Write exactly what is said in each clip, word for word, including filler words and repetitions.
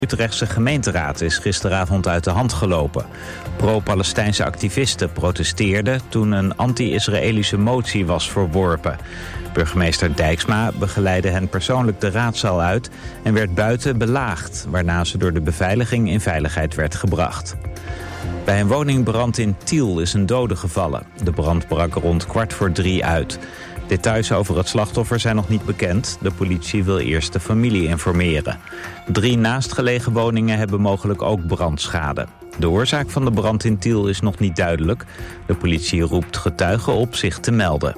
De Utrechtse gemeenteraad is gisteravond uit de hand gelopen. Pro-Palestijnse activisten protesteerden toen een anti-Israëlische motie was verworpen. Burgemeester Dijksma begeleidde hen persoonlijk de raadzaal uit en werd buiten belaagd, waarna ze door de beveiliging in veiligheid werd gebracht. Bij een woningbrand in Tiel is een dode gevallen. De brand brak rond kwart voor drie uit. Details over het slachtoffer zijn nog niet bekend. De politie wil eerst de familie informeren. Drie naastgelegen woningen hebben mogelijk ook brandschade. De oorzaak van de brand in Tiel is nog niet duidelijk. De politie roept getuigen op zich te melden.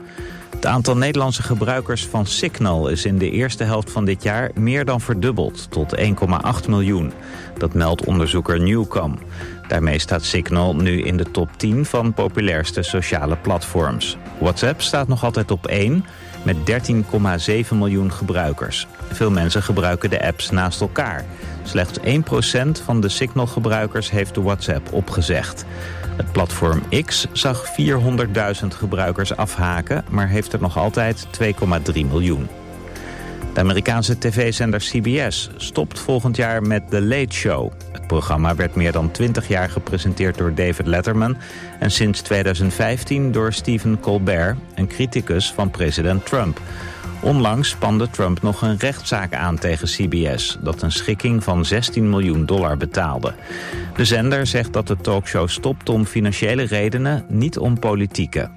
Het aantal Nederlandse gebruikers van Signal is in de eerste helft van dit jaar meer dan verdubbeld, tot één komma acht miljoen. Dat meldt onderzoeker Newcom. Daarmee staat Signal nu in de top tien van populairste sociale platforms. WhatsApp staat nog altijd op één, met dertien komma zeven miljoen gebruikers. Veel mensen gebruiken de apps naast elkaar. Slechts één procent van de Signal-gebruikers heeft de WhatsApp opgezegd. Het platform X zag vierhonderdduizend gebruikers afhaken, maar heeft er nog altijd twee komma drie miljoen. De Amerikaanse tv-zender C B S stopt volgend jaar met The Late Show. Het programma werd meer dan twintig jaar gepresenteerd door David Letterman en sinds tweeduizend vijftien door Stephen Colbert, een criticus van president Trump. Onlangs spande Trump nog een rechtszaak aan tegen C B S, dat een schikking van zestien miljoen dollar betaalde. De zender zegt dat de talkshow stopt om financiële redenen, niet om politieke.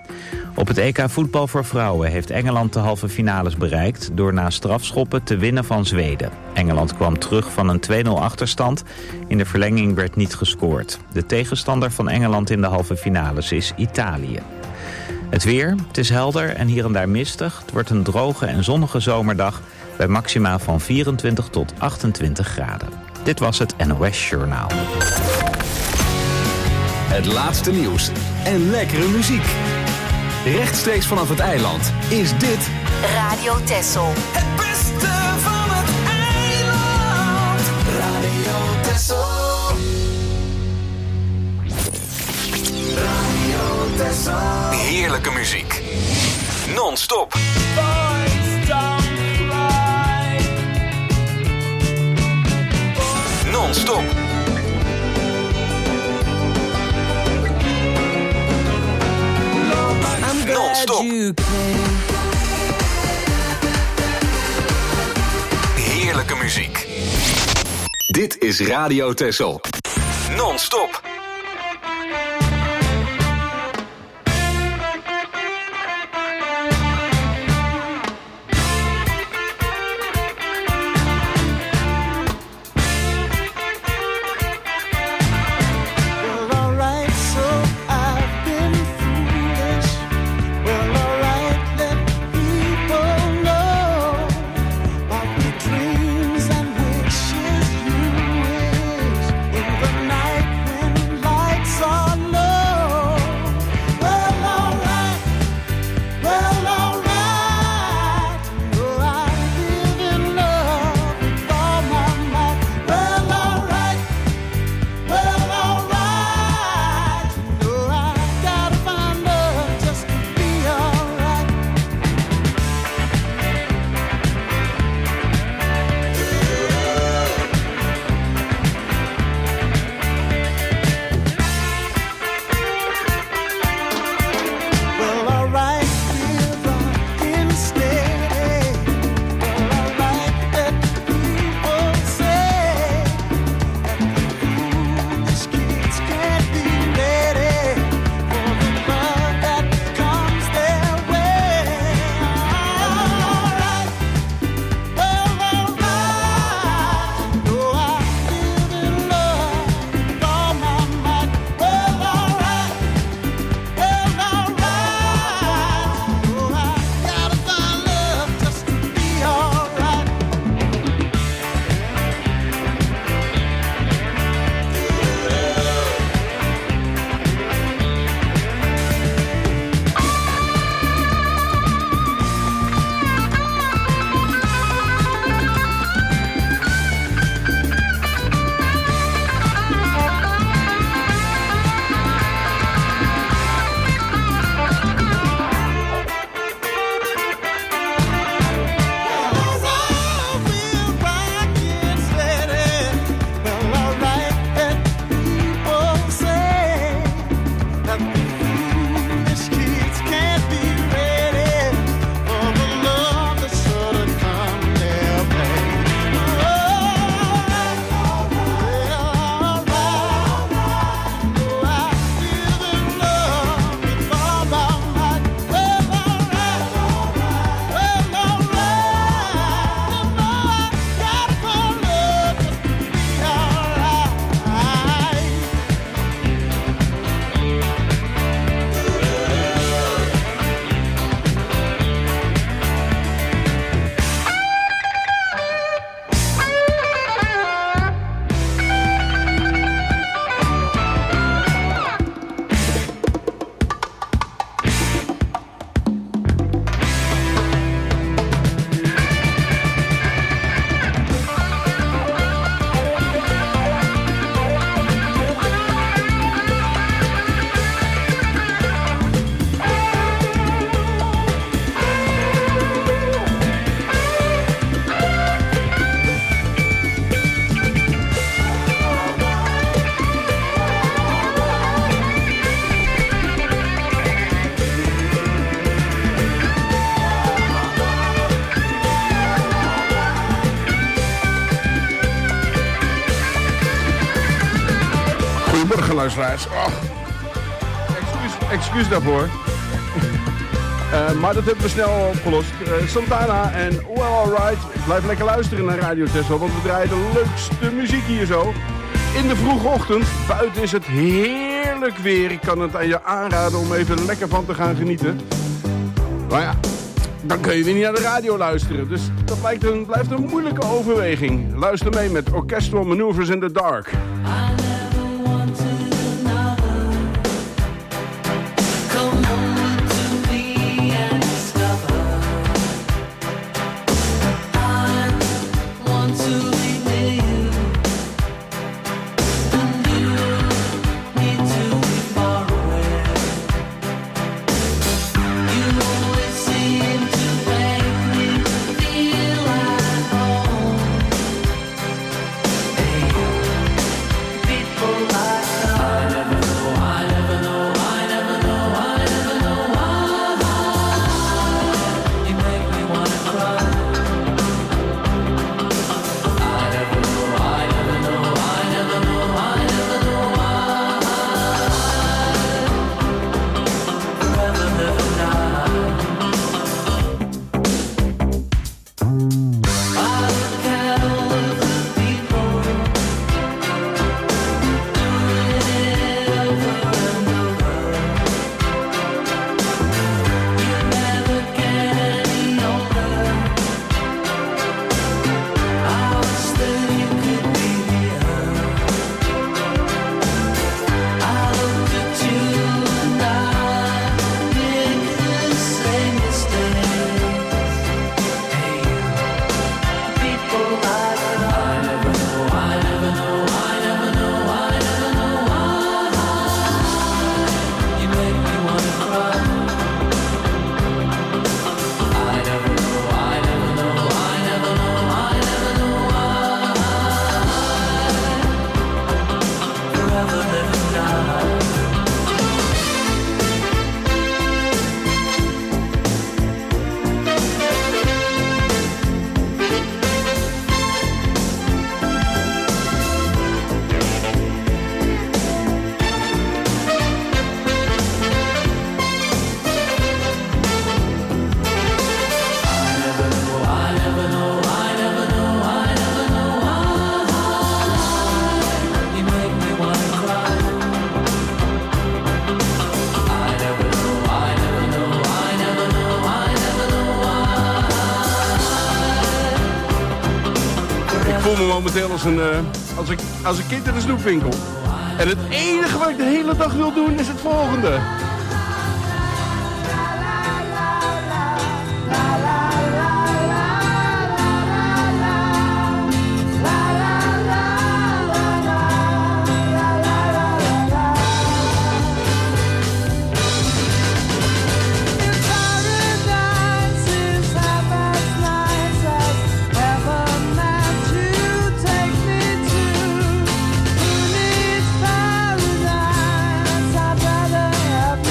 Op het E K voetbal voor vrouwen heeft Engeland de halve finales bereikt door na strafschoppen te winnen van Zweden. Engeland kwam terug van een twee nul achterstand. In de verlenging werd niet gescoord. De tegenstander van Engeland in de halve finales is Italië. Het weer, het is helder en hier en daar mistig. Het wordt een droge en zonnige zomerdag bij maxima van vierentwintig tot achtentwintig graden. Dit was het N O S Journaal. Het laatste nieuws en lekkere muziek. Rechtstreeks vanaf het eiland is dit Radio Texel. Het beste van het eiland. Radio Texel. Radio Texel. heerlijke muziek. Non-stop. Non-stop. Non-stop. Heerlijke muziek. Dit is Radio Texel. Non-stop. Dreams and wishes you wish in the night when Goedemorgen, luisteraars. Oh. Excuus, excuus daarvoor. Uh, maar dat hebben we snel opgelost. Uh, Santana en Well Alright. Blijf lekker luisteren naar Radio Texel, want we draaien de leukste muziek hier zo. In de vroege ochtend. Buiten is het heerlijk weer. Ik kan het aan je aanraden om even lekker van te gaan genieten. Maar ja, dan kun je weer niet naar de radio luisteren. Dus dat blijkt een, blijft een moeilijke overweging. Luister mee met Orchestral Maneuvers in the Dark. Momenteel als een, uh, als, ik, als een kind in de snoepwinkel. En het enige wat ik de hele dag wil doen is het volgende. I'd rather have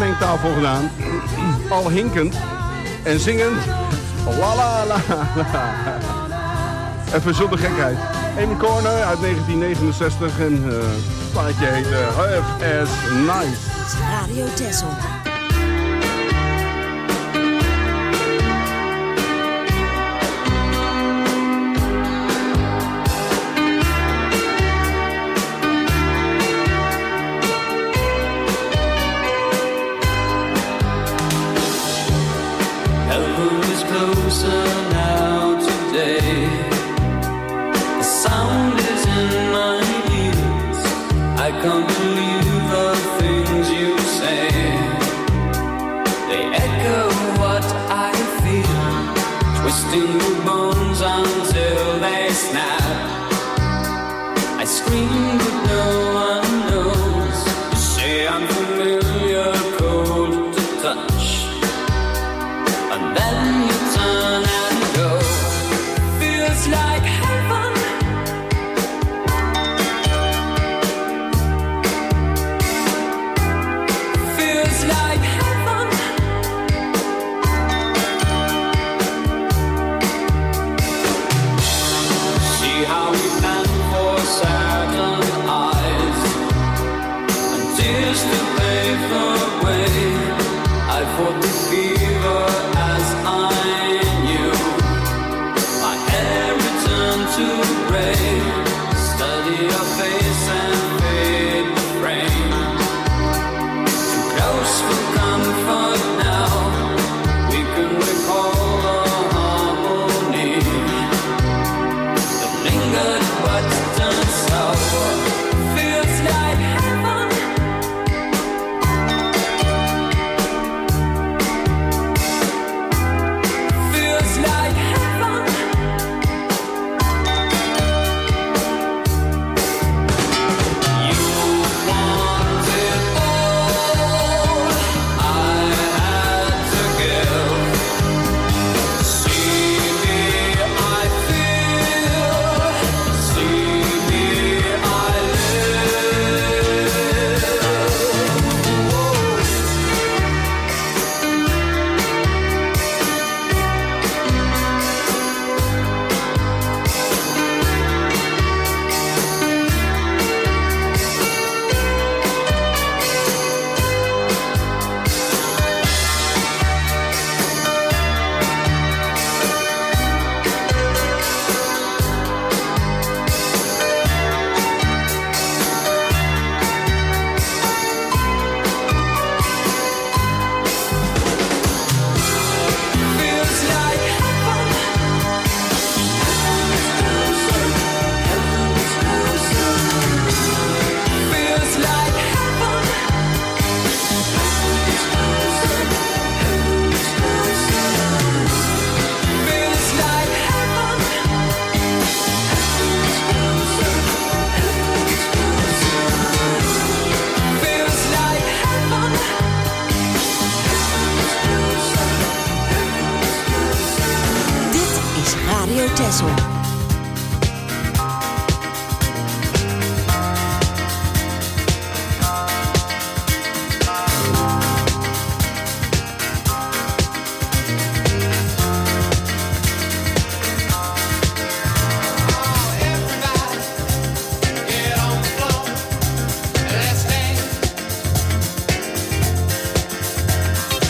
mengtafel gedaan. Al hinkend en zingend. La la la la. Even zonder gekheid. Amy Corner uit negentien negenenzestig en uh, het plaatje heet uh, Half as Nice. Radio Texel.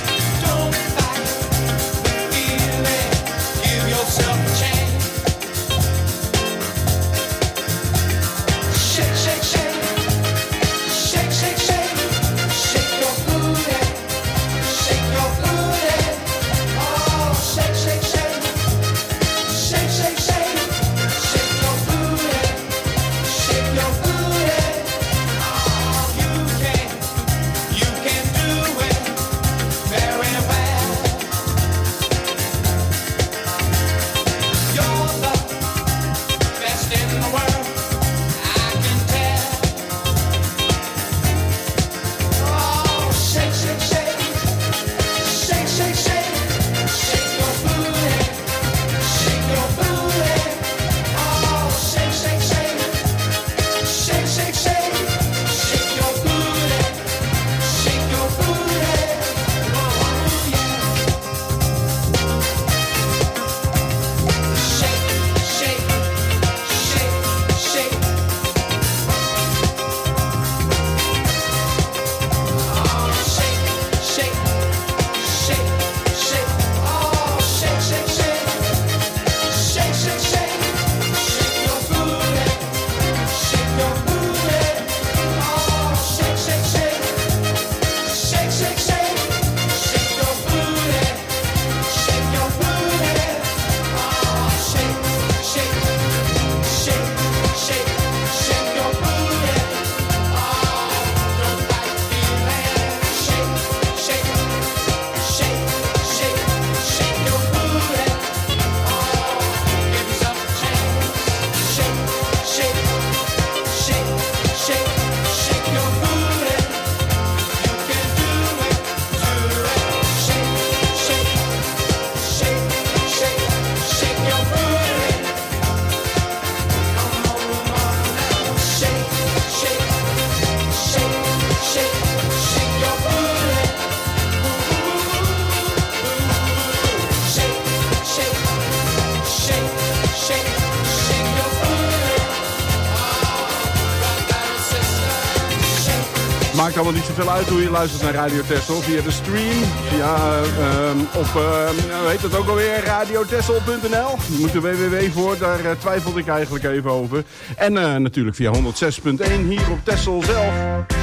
Give yourself a chance. maakt allemaal niet zoveel uit hoe je luistert naar Radio Texel. Via de stream, via, uh, op, uh, hoe heet dat ook alweer, radio texel punt n l. Je moet er w w w voor, daar uh, twijfelde ik eigenlijk even over. En uh, natuurlijk via honderd zes punt één hier op Texel zelf.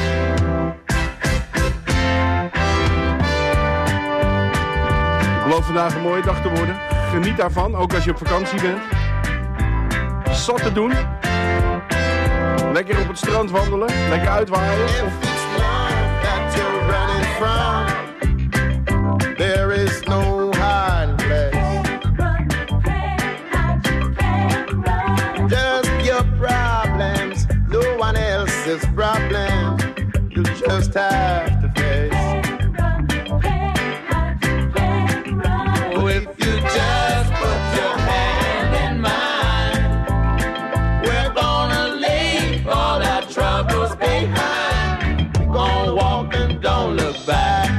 Het belooft vandaag een mooie dag te worden. Geniet daarvan, ook als je op vakantie bent. Zat te doen. Lekker op het strand wandelen, lekker uitwaaien. If it's love that you're running from, there is no hiding place. Just your problems, no one else's problems. You just have to face. Oh, if you just put your hand in mine, we're gonna leave all our troubles behind. We're gonna walk and don't look back.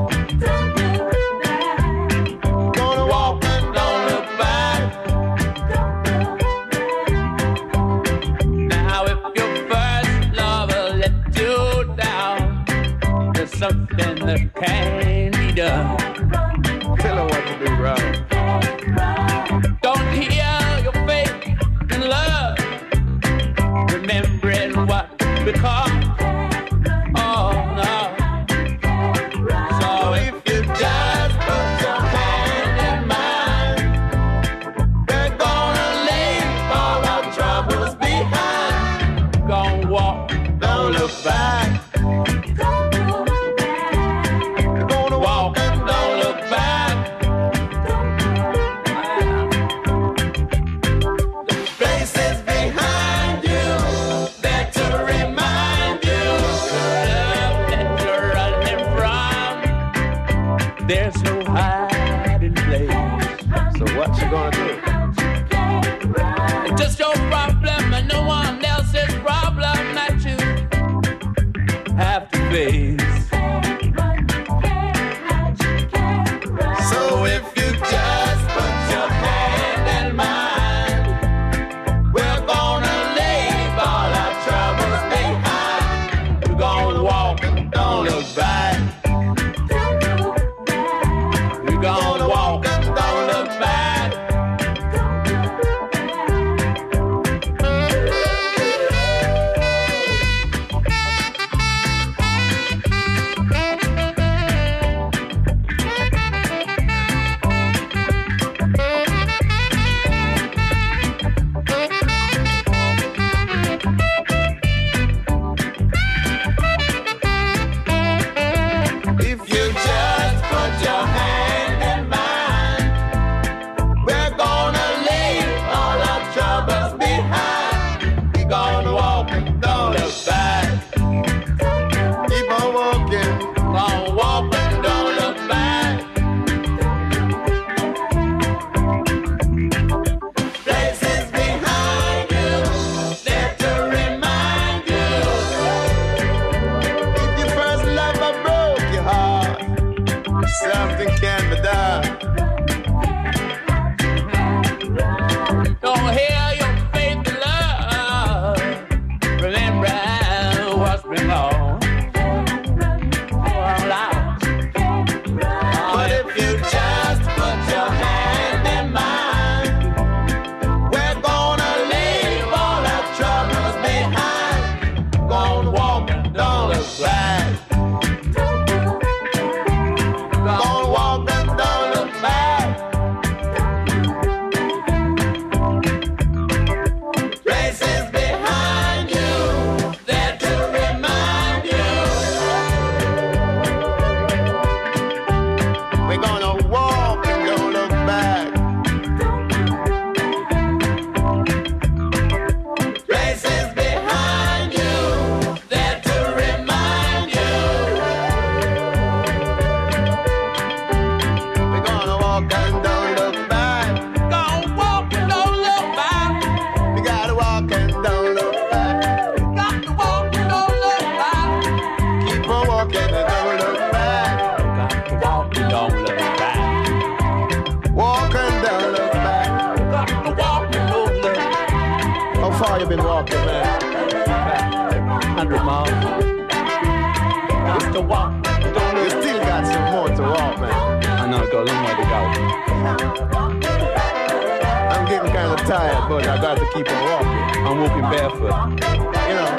Gonna walk and don't look back. Now if your first lover let you down, there's something that can't be done. Tell her what to do wrong. Don't heal your faith in love, remembering what become. Oh no. So if you just put your hand in mine, we're gonna leave all our troubles behind. Gonna walk, don't look back. We're gonna walk and don't look back. The faces behind you, there to remind you, love that you're running from. There's no hiding place. So what you gonna do? It's just your problem and no one else's problem that you have to face. So if you just put your hand in mine, we're gonna leave all our troubles behind. We're gonna walk and don't look back. We're gonna walk and don't look back. If you just put your hand in mine, we're gonna leave all our troubles behind. We're gonna walk and don't look back. Keep on walking, gonna walk and don't look back. Places behind you, there to remind you. If your first lover broke your heart, something can be done. Don't hear your faith in love. Remember what's been lost. But if you just put your hand in mine, we're gonna leave all our troubles behind. Gonna walk and don't look back. Gonna walk and don't look back. Places behind you, there to remind you. We're gonna walk and don't look back. Places behind you, there to remind you. We're gonna walk and don't look back. Gonna walk and don't look back. We gotta walk and don't look back. Got to walk and don't look back. Keep on walking and don't look back. Got to walk and don't look back. Walk and don't look back. Got to walk and don't look back. How far you been walking, man? one hundred miles. to walk. Don't You still got some more to walk, man. I know, got a long way to go. I'm getting kind of tired, but I got to keep on walking. I'm walking barefoot. You know.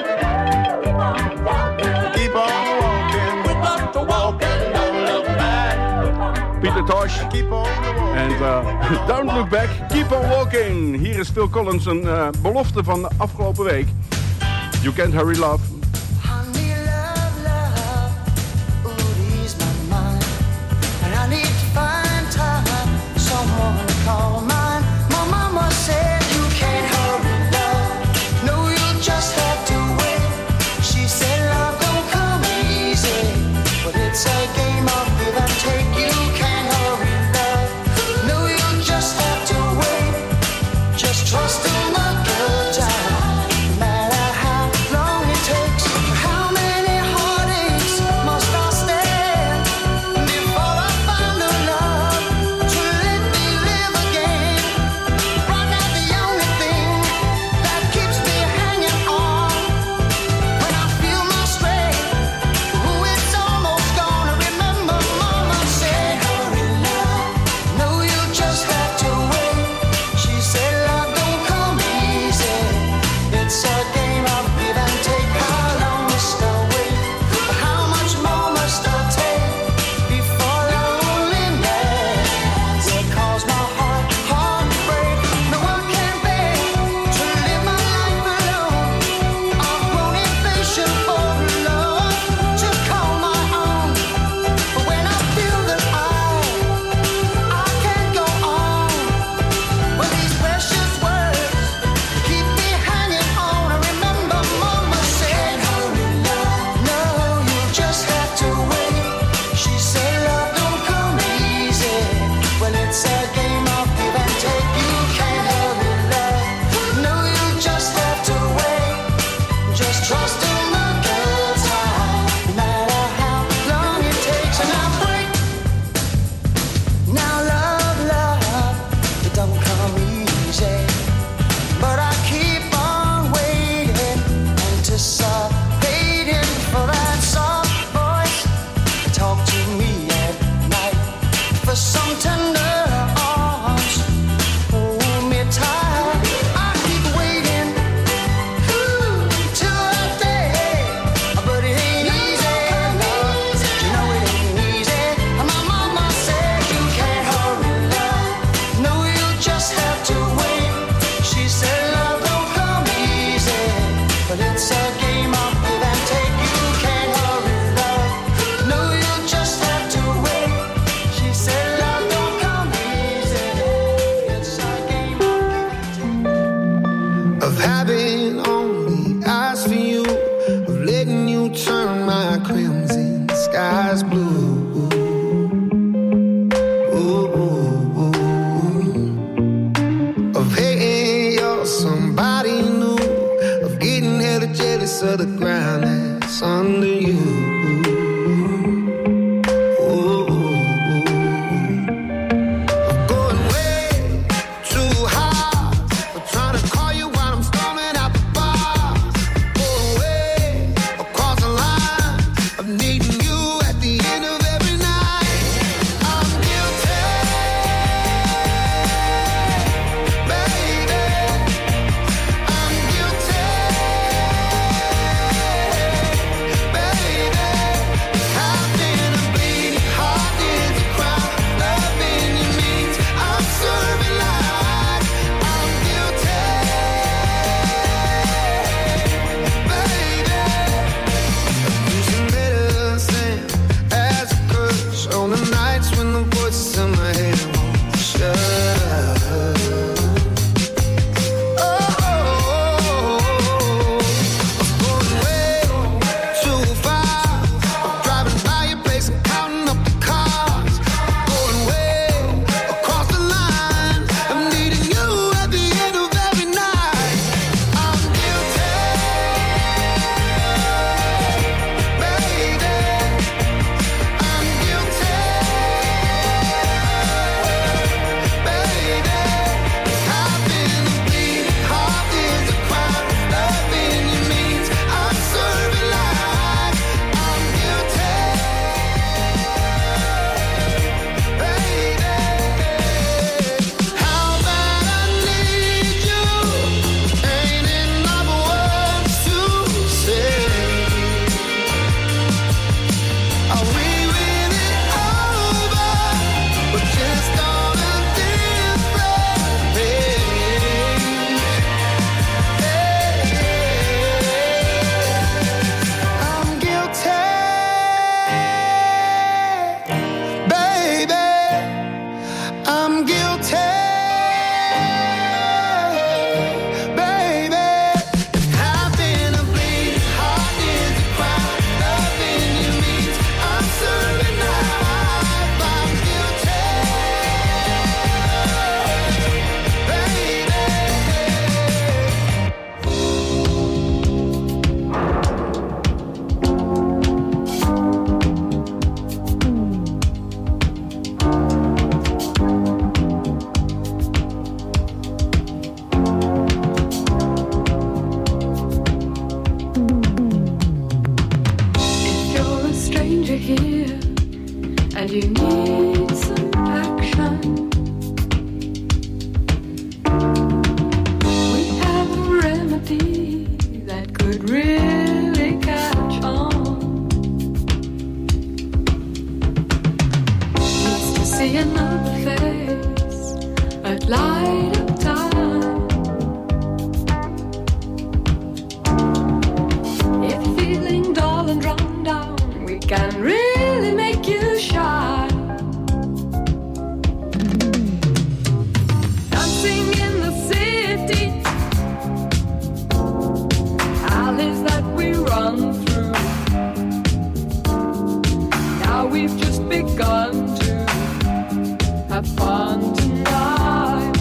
Keep on walking. We got to walk and don't look back. Pieter Tosh. Keep on walking. En uh, Don't Look Back, Keep On Walking. Hier is Phil Collins, een uh, belofte van de afgelopen week. You Can't Hurry Love. Honey, love, love, ooh, ease my mind. And I need to find time, someone to call mine. My mama said you can't hurry love. No, you just have to wait. She said love don't come easy, but it's a game of give and take. You can't hurry love. No, you just have to wait. Just trust in the good time. No matter how long it takes. How many heartaches must I stand before I find the love to let me live again? Right now the only thing that keeps me hanging on, when I feel my strength, ooh, it's almost gone. I remember mama said, hurry love, no, you just have to wait. She said love don't come easy, it's a game of give and take. How long must I wait? How much more must I take before loneliness will cause my heart heartbreak? No, I can't bear to live my life alone. I've grown impatient for love to call my own. But when I feel that I I can't go on, well, these precious words keep me hanging on. I remember mama said, hurry love, no, you just have to wait. She said love don't come easy, well, it's a game of give and take. You can't hurry love, no, you just have to wait. Just trust in the good time, no matter how long it takes. And I break. Now love, love, it don't come easy, but I keep on waiting, anticipating for that soft voice to talk to me at night, for some tender arms, hold me tight. I keep waiting, ooh, till that day, but it ain't easy, no, you know it ain't easy. My mama said you can't hurry love, no, you just have to wait. She said love don't come easy, but it's a game of give and take. You can't hurry love, no, you just have to wait. She said love don't come troubled face at light of time. If you're feeling dull and run down, we can really make you shine. Dancing in the city, alleys that we run through. Now we've just begun to have fun tonight.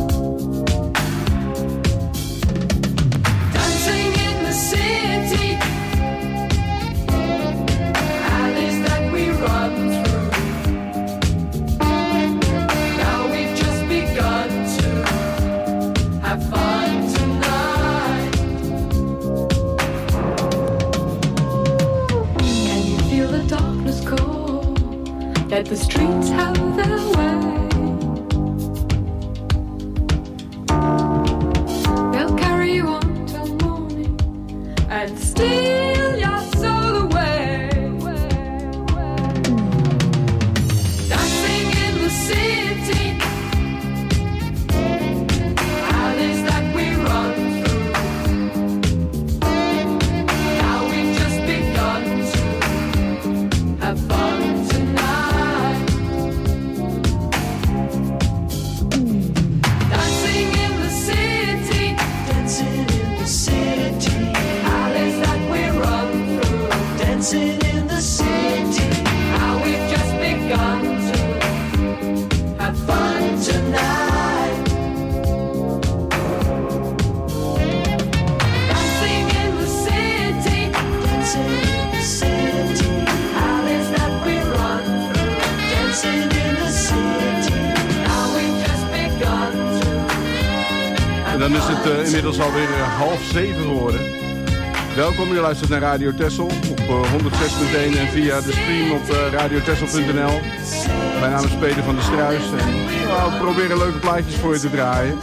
Dancing in the city, alleys that we run through. Now we've just begun to have fun tonight. Can you feel the darkness call? Let the streets have their way. They'll carry you on till morning and steal your soul away. Dancing in the city, alleys that we run through. Now we've just begun to have fun tonight. Dancing in the city, dancing in the city, alleys that we run through. Dancing in the city, now we've just begun to have fun tonight. Dancing in the city, dancing in the city, alleys that we run through. Dancing in the city, now we've just begun to have En dan is het fun uh, inmiddels alweer uh, half zeven geworden. Welkom, je luistert naar Radio Texel op uh, honderdzes punt één en via de stream op uh, radio texel punt n l. Mijn naam is Peter van der Struis en nou, we proberen leuke plaatjes voor je te draaien.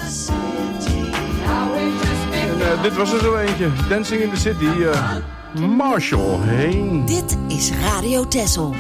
En uh, dit was er zo eentje, Dancing in the City, uh, Marshall Heen. Dit is Radio Texel.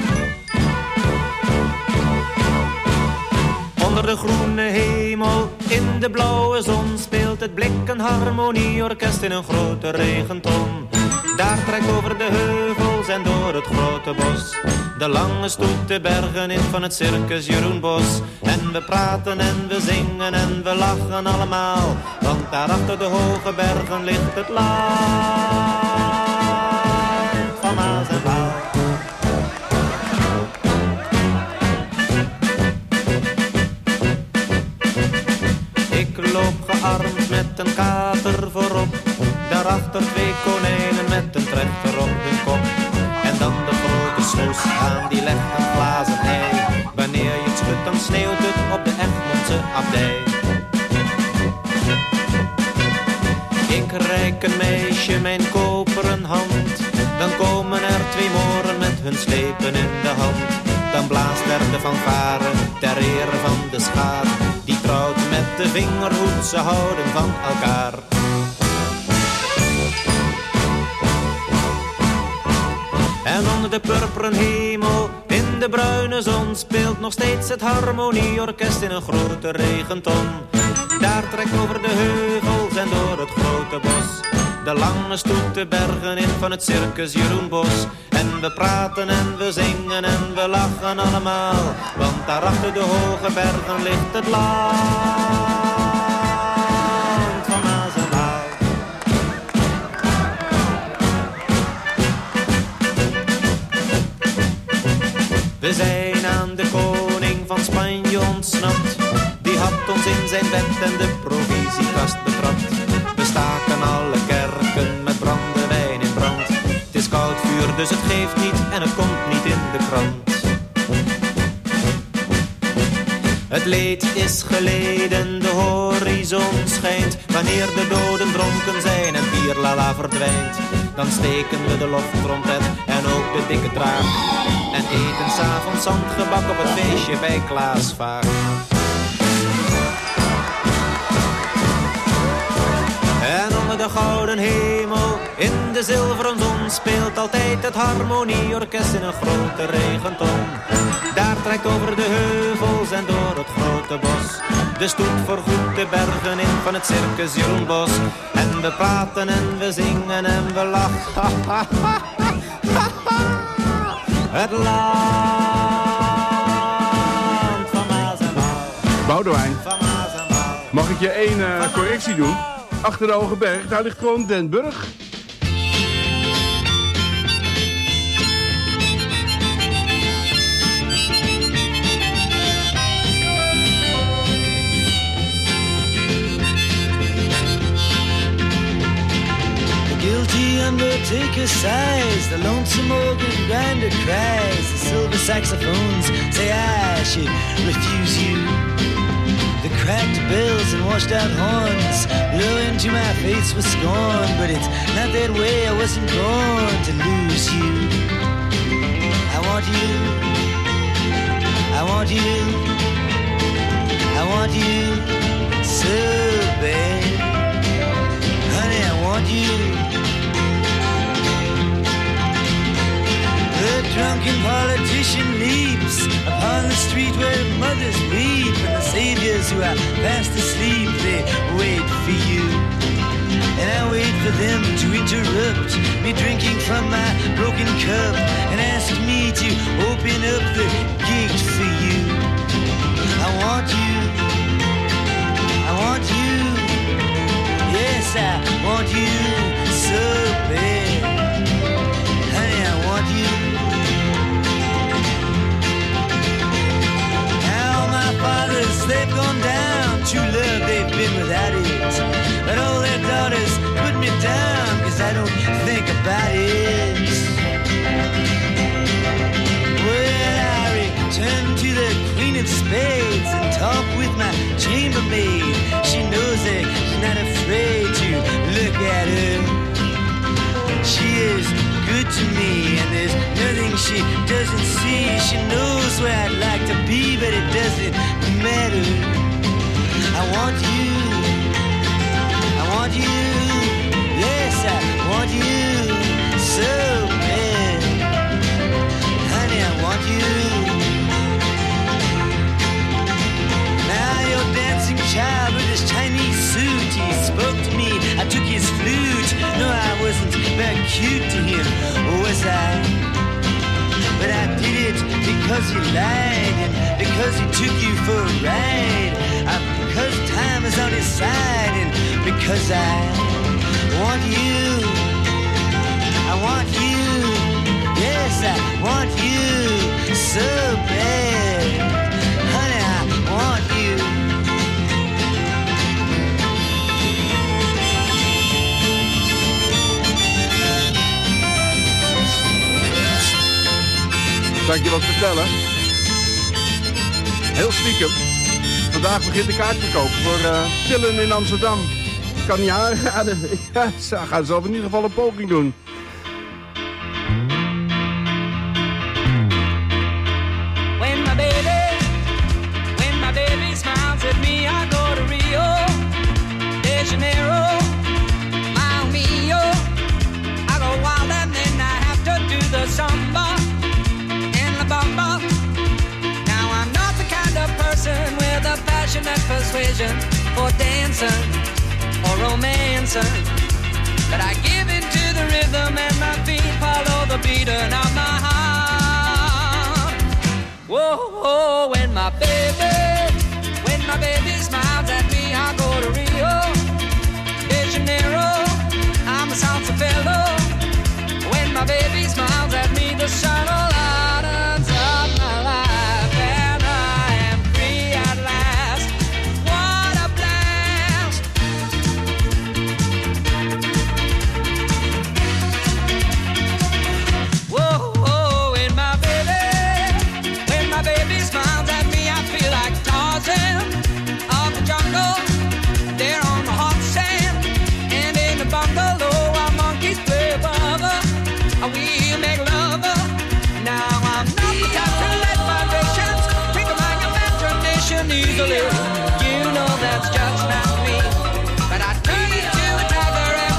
Onder de groene hemel, in de blauwe zon, speelt het Blikken Harmonieorkest in een grote regenton. Daar trekt over de heuvels en door het grote bos de lange stoet de bergen in van het circus Jeroen Bos. En we praten en we zingen en we lachen allemaal, want daar achter de hoge bergen ligt het land van Maas en Waal. Ik loop gearmd met een kater voorop, daarachter twee konijnen met een trechter op hun kop. En dan de grote snoes aan die legt een glazen ei. Wanneer je het schudt dan sneeuwt het op de Egmondse abdij. Ik reik een meisje mijn koperen hand, dan komen er twee moren met hun slepen in de hand. Dan blaast er de fanfare ter ere van de schaar, die trouwt met de vingerhoed, ze houden van elkaar. En onder de purperen hemel, in de bruine zon, speelt nog steeds het Harmonieorkest in een grote regenton. Daar trekt over de heuvels en door het grote bos de lange stoet de bergen in van het circus Jeroen Bos. En we praten en we zingen en we lachen allemaal, want daar achter de hoge bergen ligt het land van Maas en Waal. We zijn aan de koning van Spanje ontsnapt, die had ons in zijn bed en de provisiekast betrapt. We staken alle kerken met brandewijn in brand. Het is koud vuur, dus het geeft niet en het komt niet in de krant. Het leed is geleden, de horizon schijnt. Wanneer de doden dronken zijn en bierlala verdwijnt, dan steken we de loftrompet en ook de dikke draak en eten 's avonds zandgebak op het feestje bij Klaas Vaak. En onder onder de gouden hemel. In de zilveren zon speelt altijd het harmonieorkest in een grote regenton. Daar trekt over de heuvels en door het grote bos de stoet voorgoed de bergen in van het circus Jeroenbos. En we praten en we zingen en we lachen. Het land van Maas en Waal. Boudewijn, Van Maas en Waal. mag ik je één uh, correctie doen? Achter de Hoge Berg, daar ligt gewoon Den Burg. Guilty undertaker sighs, the lonesome organ grinder cries, the silver saxophones say I should refuse you. The cracked bells and washed out horns blow into my face with scorn, but it's not that way, I wasn't born to lose you. I want you, I want you, I want you so bad. Honey, I want you. The drunken politician leaps upon the street where mothers weep, and the saviors who are fast asleep, they wait for you. And I wait for them to interrupt me drinking from my broken cup and ask me to open up the gate for you. I want you, I want you, yes I want you so bad. Honey, I want you. Fathers, they've gone down, true love, they've been without it. But all their daughters put me down, cause I don't think about it. Well, I return to the Queen of Spades and talk with my chambermaid. She knows that she's not afraid to look at her. She is good to me, and there's nothing she doesn't see. She knows where I'd like to be, but it doesn't matter. I want you, I want you, yes, I want you so bad. Honey, I want you. Now your dancing child with his Chinese suit, he spoke to me, I took his flute. No, I wasn't very cute to him, was I? But I did it because he lied, and because he took you for a ride, uh, because time is on his side, and because I want you, I want you, yes I want you so bad, honey I want you. Zal ik je wat vertellen? Heel stiekem. Vandaag begint de kaartverkoop voor uh, Chillen in Amsterdam. Ik kan niet aanraden. Ja, ze gaan zelf in ieder geval een poging doen. When my baby, when my baby smiles at me, I go to Rio de Janeiro, Mile Mio. I go wild and then I have to do the samba. Bumba. Now I'm not the kind of person with a passionate persuasion for dancing or romancing, but I give in to the rhythm and my feet follow the beating of my heart. Whoa, whoa, when my baby, when my baby smiles at me, I go to Rio de Janeiro, I'm a salsa fellow. When my baby smiles at me, the sun will light up my life, and I am free at last. What a blast! Whoa, whoa, when my baby, when my baby smiles at me, I feel like Tarzan of the jungle. There on the hot sand, and in the bungalow, our monkeys play above us. We make love. Now I'm not the type to let vibrations twinkle my imagination easily. You know that's just not me. But I turn into a tiger and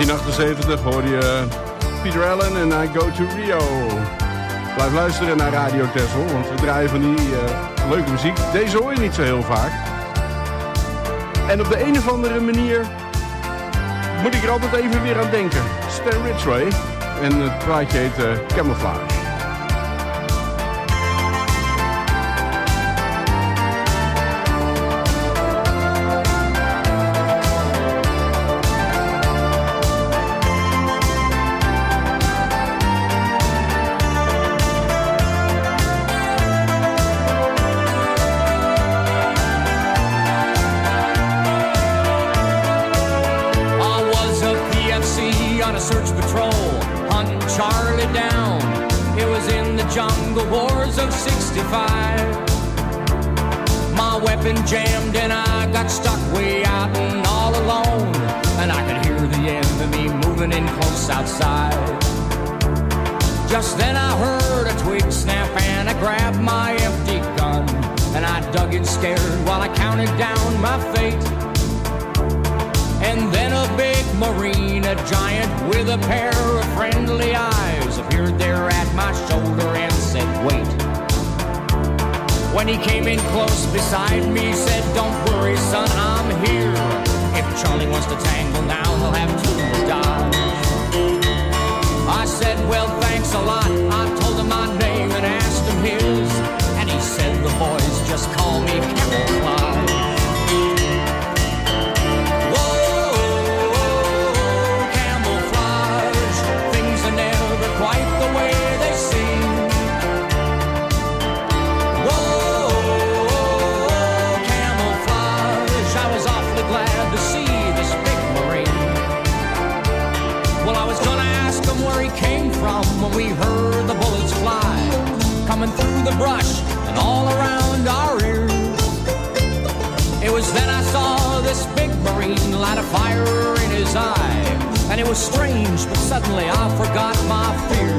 negentien achtenzeventig hoorde je Peter Allen en I Go to Rio. Blijf luisteren naar Radio Texel, want we draaien van die uh, leuke muziek. Deze hoor je niet zo heel vaak. En op de een of andere manier moet ik er altijd even weer aan denken. Stan Ridgway en het plaatje heet uh, Camouflage. My weapon jammed and I got stuck way out and all alone. And I could hear the enemy moving in close outside. Just then I heard a twig snap and I grabbed my empty gun. And I dug in scared while I counted down my fate. And then a big Marine, a giant with a pair of friendly eyes, appeared there at my shoulder and said, wait. When he came in close beside me, said, don't worry, son, I'm here. If Charlie wants to tangle now, he'll have two more dives. I said, well, thanks a lot. I told him my name and asked him his. And he said, the boys just call me Camouflage. Quite the way they seem. Whoa, camouflage. I was awfully glad to see this big Marine. Well, I was gonna ask him where he came from when we heard the bullets fly, coming through the brush and all around our ears. It was then I saw this big Marine light a fire in his eye. And it was strange, but suddenly I forgot my fear.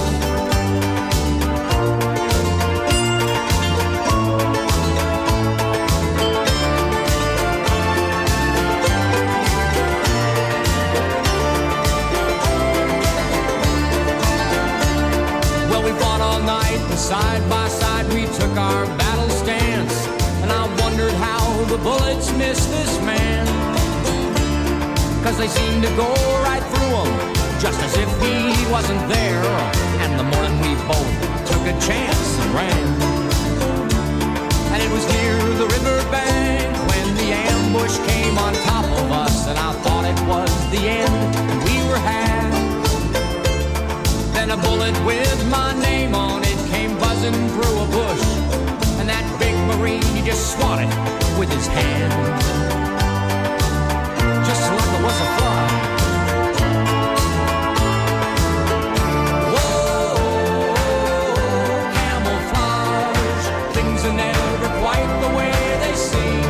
Well, we fought all night, and side by side we took our battle stance. And I wondered how the bullets missed this man. 'Cause they seemed to go right through him, just as if he wasn't there. And the morning we both took a chance and ran. And it was near the riverbank when the ambush came on top of us. And I thought it was the end, and we were had. Then a bullet with my name on it came buzzing through a bush. And that big Marine, he just swatted with his hand. Just like it was a fly. Whoa, camouflage. Things are never quite the way they seem.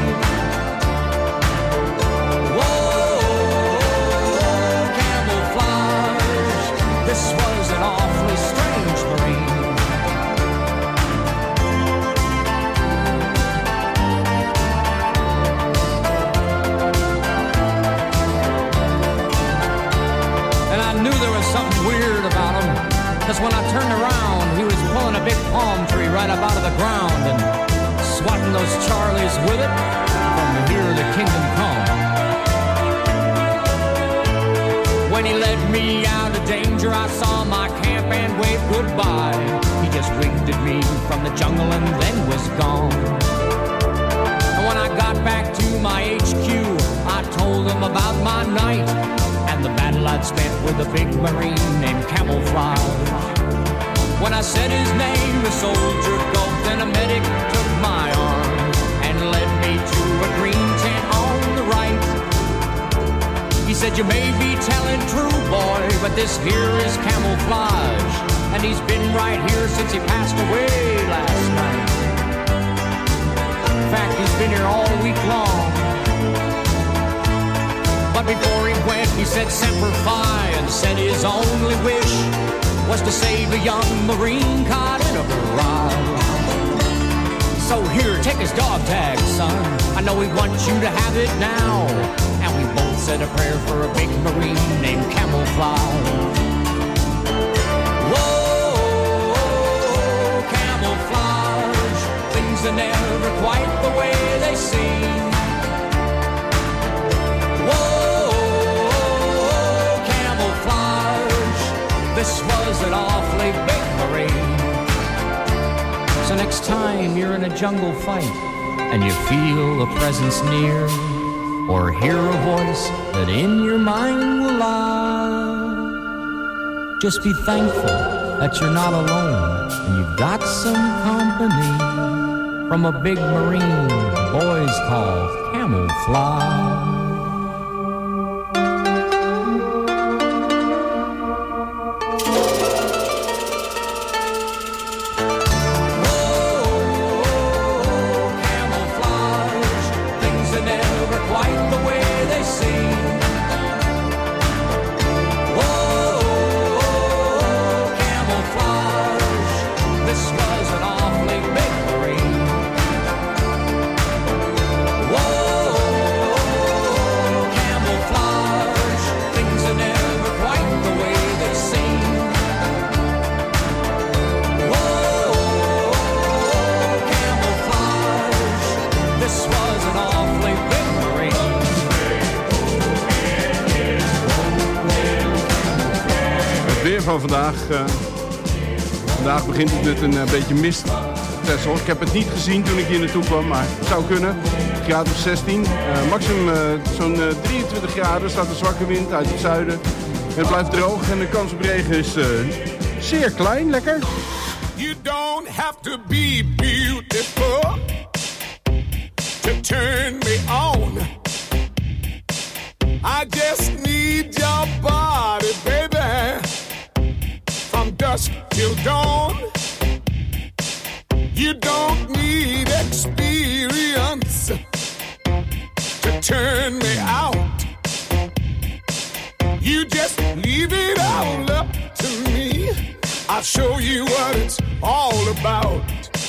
Whoa, camouflage. This was an awfully strange Marine. Something weird about him, because when I turned around, he was pulling a big palm tree right up out of the ground and swatting those Charlies with it from here the kingdom come. When he led me out of danger, I saw my camp and waved goodbye. He just winked at me from the jungle and then was gone. And when I got back to my H Q, I told him about my night and the battle I'd spent with a big Marine named Camouflage. When I said his name, the soldier gulped and a medic took my arm and led me to a green tent on the right. He said, you may be telling true, boy, but this here is Camouflage. And he's been right here since he passed away last night. In fact, he's been here all week long. But before he went, he said Semper Fi and said his only wish was to save a young Marine caught in a barrage. So here, take his dog tag, son. I know we want you to have it now. And we both said a prayer for a big marine named Camouflage. Whoa, camouflage, things are never quite the way they seem. Whoa, camouflage, this was an awfully big marine. So next time you're in a jungle fight and you feel a presence near, or hear a voice that in your mind will lie, just be thankful that you're not alone and you've got some company from a big marine the boys call Camouflage. Van vandaag. Uh, vandaag begint het met een uh, beetje mist. Texel. Ik heb het niet gezien toen ik hier naartoe kwam, maar het zou kunnen. Graad of zestien. Uh, maximum uh, zo'n uh, drieëntwintig graden. Er staat een zwakke wind uit het zuiden. En het blijft droog en de kans op regen is uh, zeer klein. Lekker. You don't have to be beautiful to turn me on. I just need your body, baby. From dusk till dawn. You don't need experience to turn me out. You just leave it all up to me. I'll show you what it's all about.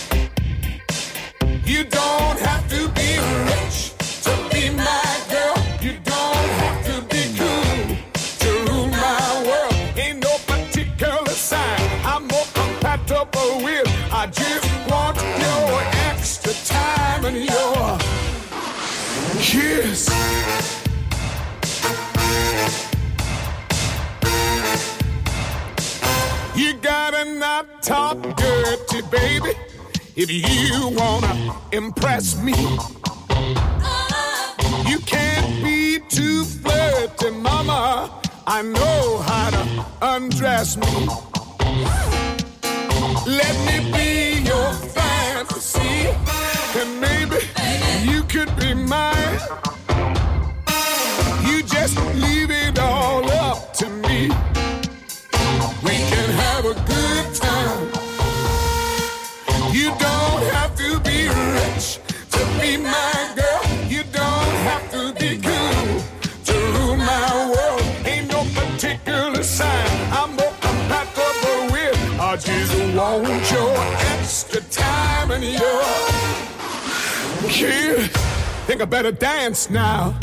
You don't have to be rich to be my girl. You don't have to be cool to rule my world. Ain't no particular sign I'm more compatible with. I just want your extra time and your kiss. You gotta not talk dirty, baby, if you wanna impress me. You can't be too flirty, mama. I know how to undress me. Let me be your fantasy, and maybe you could be mine. You just leave it all up to me. We can have a good time. You don't have to be rich to be my girl. You don't have to be cool to rule my world. Ain't no particular sign I'm more compatible with. I just want your extra time and your kiss. Think I better dance now.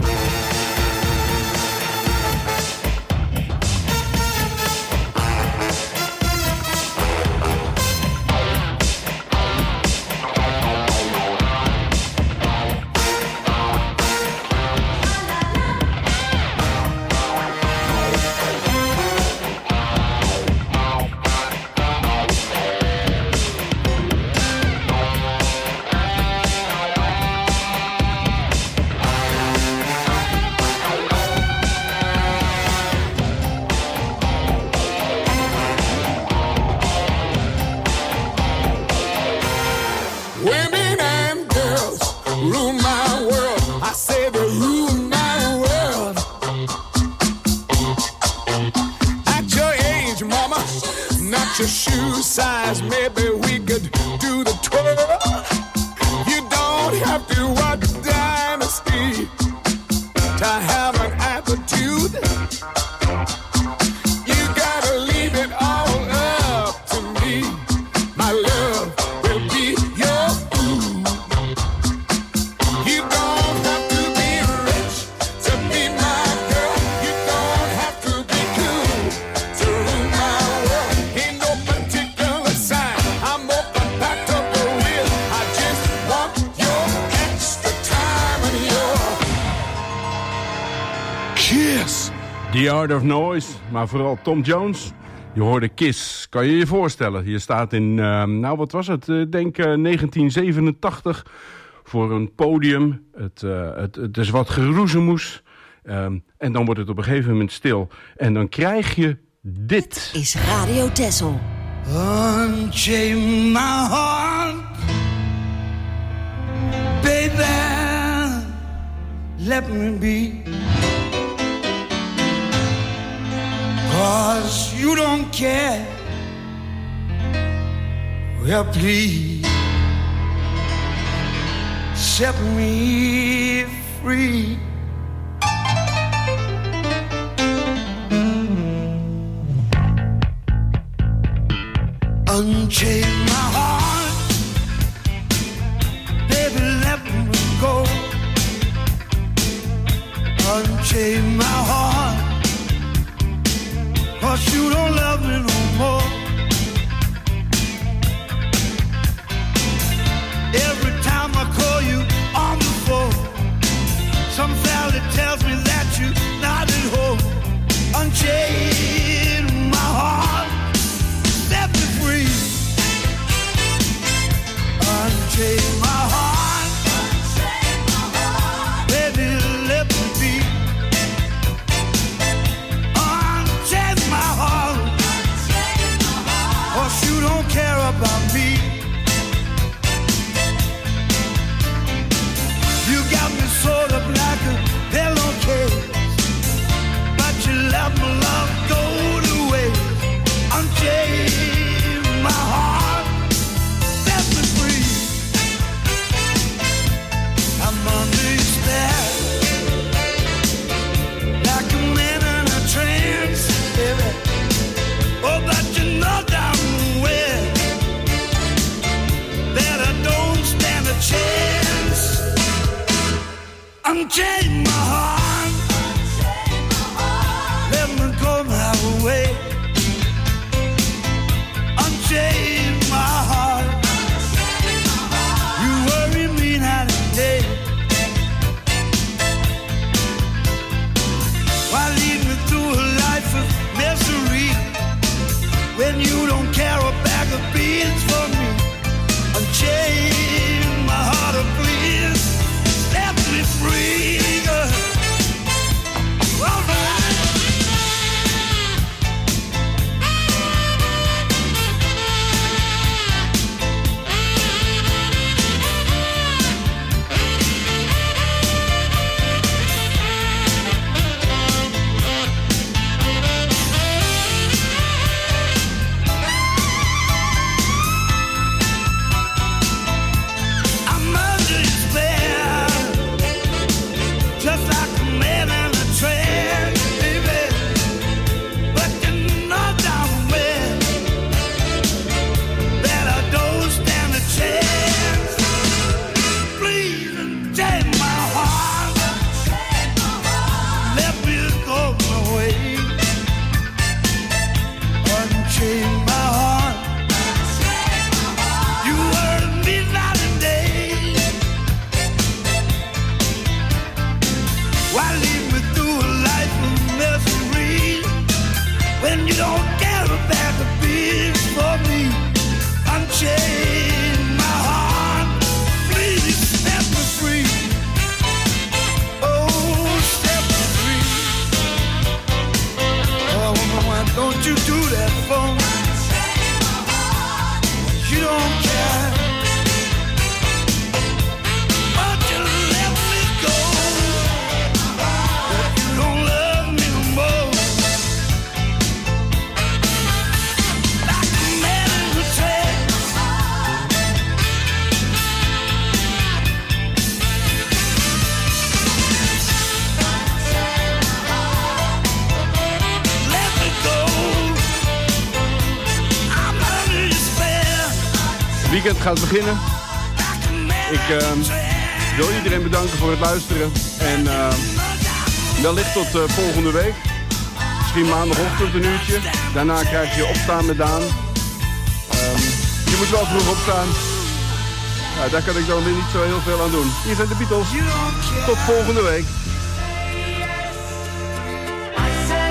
Your shoe size, maybe we could do the twirl. You don't have to watch Dynasty to have an attitude. You gotta leave it all up to me. My love will be your food. You don't have to be rich to be my The Art of Noise, maar vooral Tom Jones. Je hoorde Kiss. Kan je je voorstellen? Je staat in, uh, nou wat was het? Ik uh, denk uh, negentien zevenentachtig voor een podium. Het, uh, het, het is wat geroezemoes. Um, en dan wordt het op een gegeven moment stil. En dan krijg je dit. Is Radio Texel. Unchain my heart, baby, let me be. 'Cause you don't care. Well, please set me free. Unchain my heart, baby, let me go. Unchain my heart, 'cause you don't love me no more. Every time I call you on the phone, some fella tells me that you're not at home. Unchain my heart, set me free. Unchain my heart, baby, let me be. Unchain my heart, 'cause you don't care about me. You got me sort of like a pillowcase, but you let my love go to waste. Unchain my heart, set me free. I'm under your spell, like a man in a trance, baby. Oh, but you know damn well that I don't stand a chance. Unchain my heart, let me go my way. Unchain my heart, you worry me night and day. Why lead me through a life of misery when you don't care a bag of beans for me? Unchain my heart, oh please, set me free, girl. All right. I'm under your spell, just like a man in a trance, baby. But you know damn well that I don't stand a chance. Please unchain my heart, let me go my way. Unchain my heart, you hurt me night and day. Why lead me through a life of misery when you don't care a bag of beans for me? Unchain my heart, please set me free. Oh, set me free. Oh, why don't you do that for me? You don't care, but you let me go. You don't love me no more. Like a man in a trance. Let me go. I'm under your spell. Het weekend gaat beginnen. Ik uh, wil iedereen bedanken voor het luisteren. En uh, wellicht tot uh, volgende week. Misschien maandagochtend een uurtje. Daarna krijg je Opstaan met Daan. Um, je moet wel vroeg opstaan. Ja, daar kan ik dan weer niet zo heel veel aan doen. Hier zijn de Beatles. Tot volgende week. I said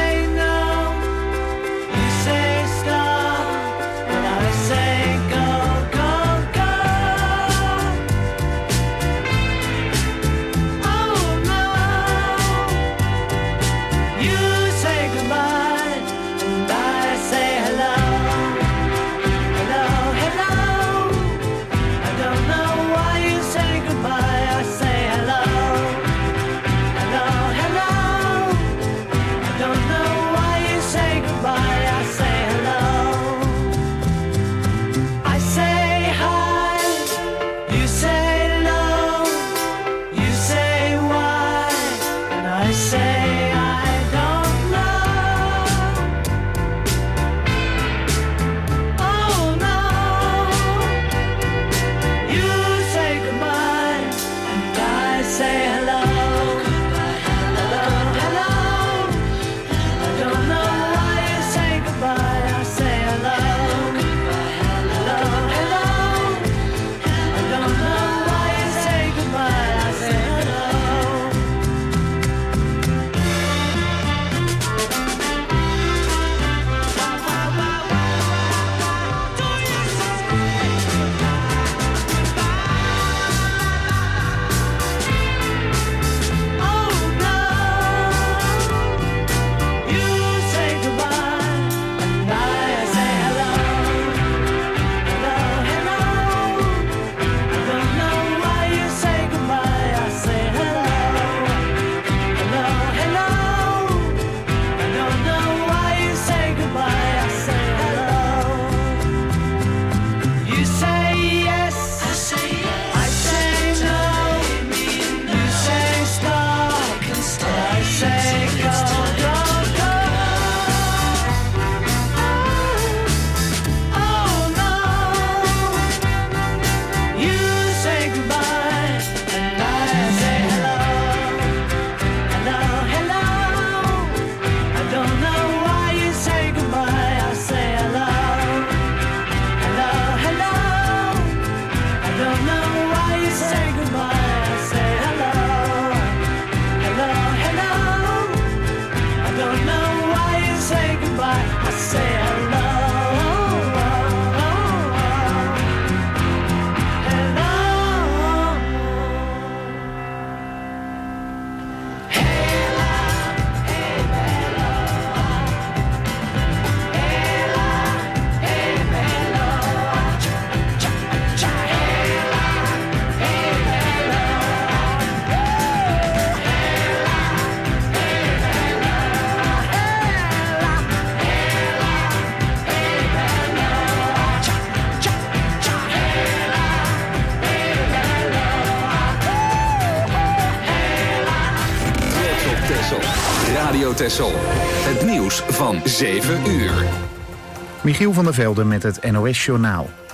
Radio Texel. Het nieuws van zeven uur. Michiel van der Velde met het N O S Journaal.